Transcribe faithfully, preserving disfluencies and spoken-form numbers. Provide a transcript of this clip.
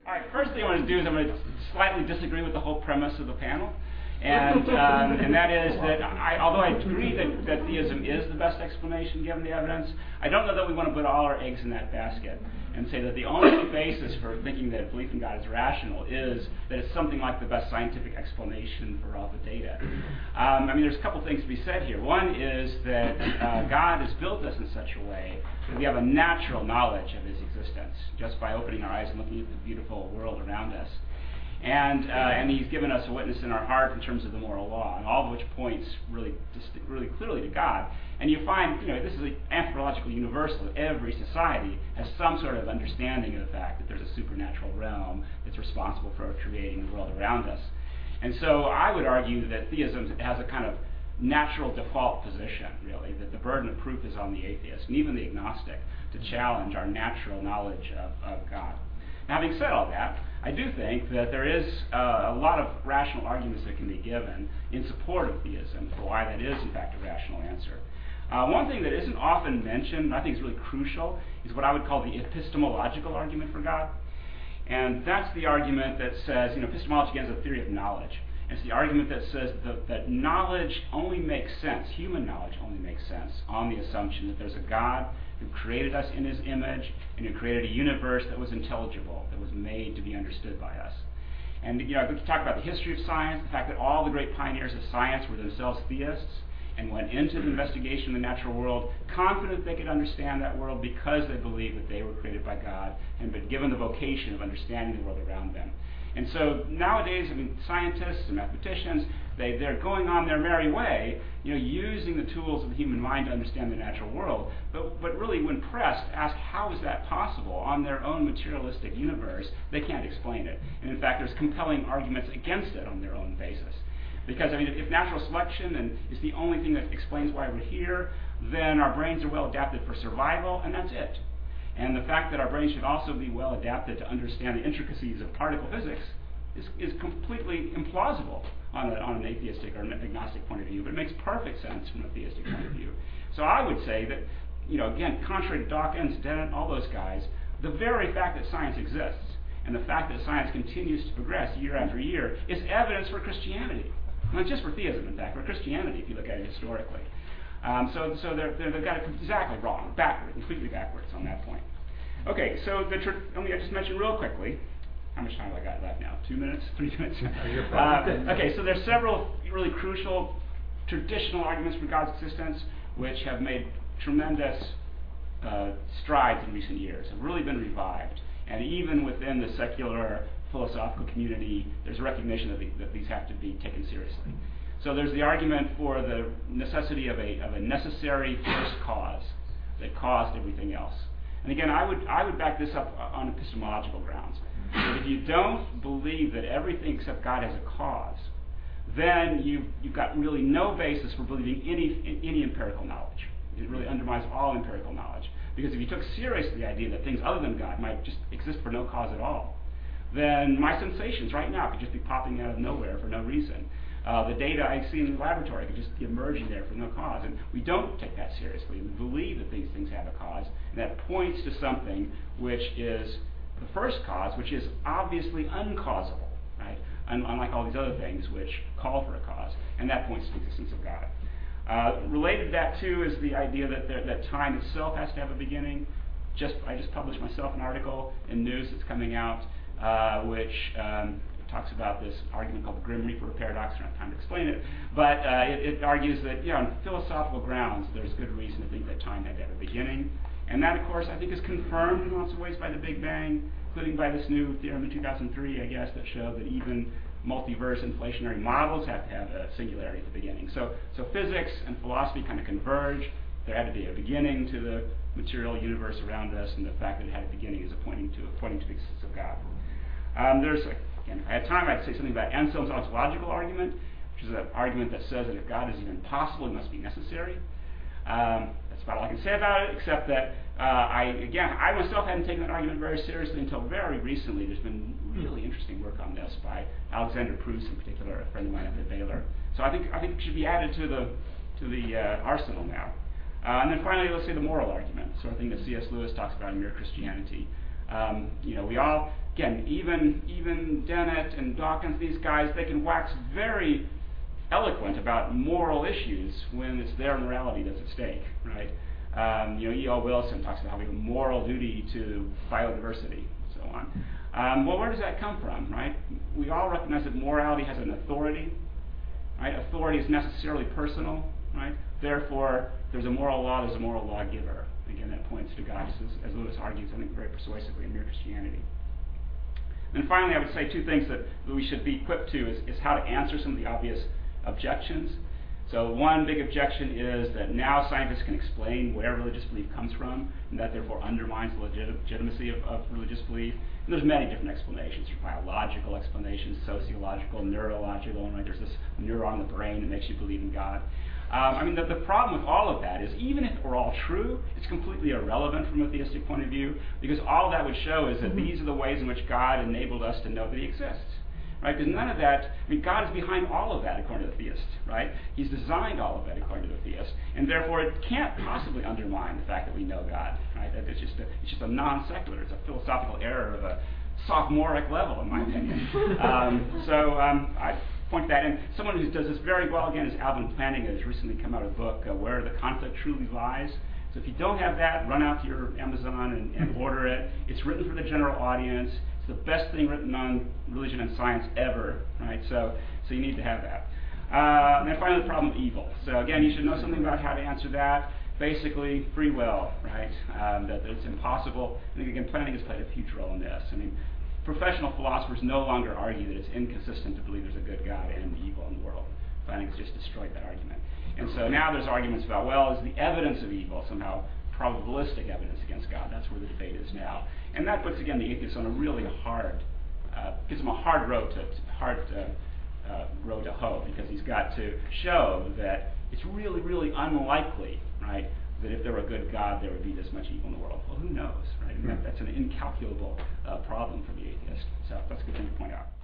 All right, first thing I want to do is I'm going to slightly disagree with the whole premise of the panel. And um, and that is that I, although I agree that, that theism is the best explanation given the evidence, I don't know that we want to put all our eggs in that basket and say that the only basis for thinking that belief in God is rational is that it's something like the best scientific explanation for all the data. Um, I mean, there's a couple things to be said here. One is that uh, God has built us in such a way that we have a natural knowledge of his existence just by opening our eyes and looking at the beautiful world around us. And uh, and he's given us a witness in our heart in terms of the moral law, and all of which points really disti- really clearly to God. And you find, you know, this is an anthropological universal. Every society has some sort of understanding of the fact that there's a supernatural realm that's responsible for creating the world around us. And so I would argue that theism has a kind of natural default position, really, that the burden of proof is on the atheist and even the agnostic to challenge our natural knowledge of, of God. Now, having said all that, I do think that there is uh, a lot of rational arguments that can be given in support of theism for why that is, in fact, a rational answer. Uh, one thing that isn't often mentioned, and I think is really crucial, is what I would call the epistemological argument for God. And that's the argument that says, you know, epistemology again is a theory of knowledge. It's the argument that says that, that knowledge only makes sense, human knowledge only makes sense, on the assumption that there's a God who created us in his image and who created a universe that was intelligible, that was made to be understood by us. And you know, we can talk about the history of science, the fact that all the great pioneers of science were themselves theists and went into the investigation of the natural world confident they could understand that world because they believed that they were created by God and been given the vocation of understanding the world around them. And so nowadays, I mean, scientists and mathematicians, they, they're going on their merry way, you know, using the tools of the human mind to understand the natural world. But, but really, when pressed, ask how is that possible on their own materialistic universe, they can't explain it. And in fact, there's compelling arguments against it on their own basis. Because, I mean, if, if natural selection and is the only thing that explains why we're here, then our brains are well adapted for survival, and that's it. And the fact that our brains should also be well adapted to understand the intricacies of particle physics is, is completely implausible on, a, on an atheistic or an agnostic point of view, but it makes perfect sense from a theistic point of view. So I would say that, you know, again, contrary to Dawkins, Dennett, all those guys, the very fact that science exists and the fact that science continues to progress year after year is evidence for Christianity. Not just for theism, in fact, for Christianity, if you look at it historically. Um, so so they're, they're, they've got it exactly wrong, backward, completely backwards on that point. Okay, so the tr- let me just mention real quickly, how much time have I got left now? Two minutes? Three minutes? uh, okay, so there's several really crucial traditional arguments for God's existence which have made tremendous uh, strides in recent years, have really been revived. And even within the secular philosophical community, there's a recognition that, the, that these have to be taken seriously. So there's the argument for the necessity of a, of a necessary first cause that caused everything else. And again, I would I would back this up on epistemological grounds. That if you don't believe that everything except God has a cause, then you've, you've got really no basis for believing any any empirical knowledge. It really undermines all empirical knowledge. Because if you took seriously the idea that things other than God might just exist for no cause at all, then my sensations right now could just be popping out of nowhere for no reason. Uh, the data I see in the laboratory could just be emerging there for no cause. And we don't take that seriously. We believe that these things have a cause, and that points to something which is the first cause, which is obviously uncausable, right? Un- unlike all these other things which call for a cause, and that points to the existence of God. Uh, related to that, too, is the idea that, there, that time itself has to have a beginning. Just I just published myself an article in News that's coming out, uh, which um, talks about this argument called the Grim Reaper paradox. I don't have time to explain it, but uh, it, it argues that, yeah, on philosophical grounds, there's good reason to think that time had to have a beginning. And that, of course, I think is confirmed in lots of ways by the Big Bang, including by this new theorem in two thousand three, I guess, that showed that even multiverse inflationary models have to have a singularity at the beginning. So, so physics and philosophy kind of converge. There had to be a beginning to the material universe around us, and the fact that it had a beginning is a pointing to pointing to the existence of God. Um, there's, a, again, if I had time, I'd say something about Anselm's ontological argument, which is an argument that says that if God is even possible, he must be necessary. Um, that's about all I can say about it, except that uh, I, again, I myself hadn't taken that argument very seriously until very recently. There's been really interesting work on this by Alexander Proust, in particular, a friend of mine up at Baylor. So I think I think it should be added to the to the uh, arsenal now. Uh, and then finally, let's say the moral argument, sort of thing that C S Lewis talks about in Mere Christianity. Um, you know, we all, again, even even Dennett and Dawkins, these guys, they can wax very eloquent about moral issues when it's their morality that's at stake, right? Um, you know, E O Wilson talks about how we have a moral duty to biodiversity, and so on. Um, well, where does that come from, right? We all recognize that morality has an authority, right? Authority is necessarily personal, right? Therefore, there's a moral law, there's a moral lawgiver. Again, that points to God, as, as Lewis argues, I think, very persuasively in Mere Christianity. And finally, I would say two things that we should be equipped to is, is how to answer some of the obvious objections. So one big objection is that now scientists can explain where religious belief comes from, and that therefore undermines the legit- legitimacy of, of religious belief. And there's many different explanations. There's biological explanations, sociological, neurological, and right, there's this neuron in the brain that makes you believe in God. Um, I mean, the, the problem with all of that is even if it were all true, it's completely irrelevant from a theistic point of view, because all that would show is that mm-hmm. these are the ways in which God enabled us to know that he exists. Right? Because none of that, I mean, God is behind all of that according to the theist, right? He's designed all of that according to the theist, and therefore it can't possibly undermine the fact that we know God, right? It's just a, it's just a non secular, it's a philosophical error of a sophomoric level, in my opinion. um, so um, I point that in. Someone who does this very well, again, is Alvin Plantinga, who's recently come out with a book, uh, Where the Conflict Truly Lies. So if you don't have that, run out to your Amazon and, and order it. It's written for the general audience. It's the best thing written on religion and science ever, right? So, so you need to have that. Uh, and then finally, the problem of evil. So again, you should know something about how to answer that. Basically, free will, right? Um, that, that it's impossible. I think again, Plantinga has played a huge role in this. I mean, professional philosophers no longer argue that it's inconsistent to believe there's a good God and evil in the world. Plantinga's just destroyed that argument. And so now there's arguments about, well, is the evidence of evil somehow probabilistic evidence against God? That's where the debate is now. And that puts, again, the atheists on a really hard, uh, gives him a hard road to, hard uh, uh, road to hoe, because he's got to show that it's really, really unlikely, right, that if there were a good God, there would be this much evil in the world. Well, who knows, right? And that, that's an incalculable uh, problem for the atheist. So that's a good thing to point out.